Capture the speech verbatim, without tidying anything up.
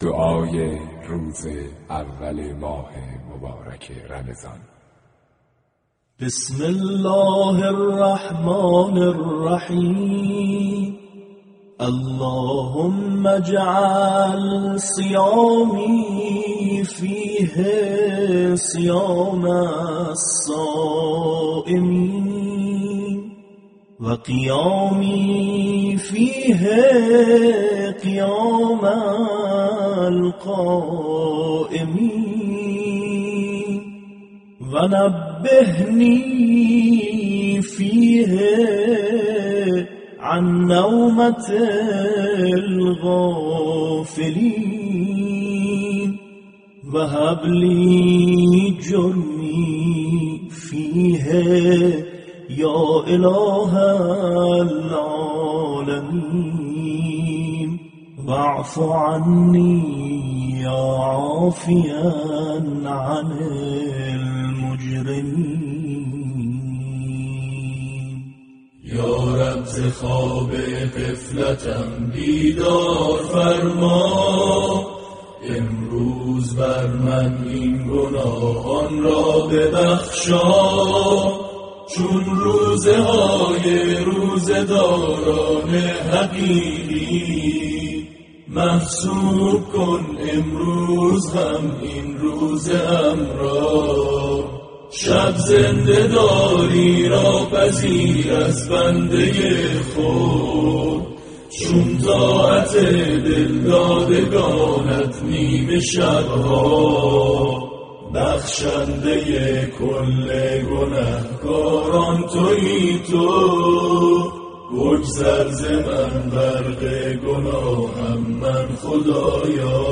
دعای روز اول ماه مبارک رمضان. بسم الله الرحمن الرحیم. اللهم اجعل صيامي فيه صيام الصائمين وقيامي فيه قيام القائمين ونبهني فيه عن نومة الغافلين وهب لي جرمي فيه يا إله العالمين واعف عني يا عافيا عن المجرمين. یا رب ز خواب غفلتم بیدار فرما، امروز بر من این گناهان را ببخشا، چون روزه های روزه داران حقیقی محسوب کن امروز هم این روزه ام را. شب زنده داری را پذیر از بنده خود، چون طاعت دلدادگانت نیمه شبها. بخشنده کل گنهکاران تویی تو، بگذر ز من غرق گناهم من خدایا.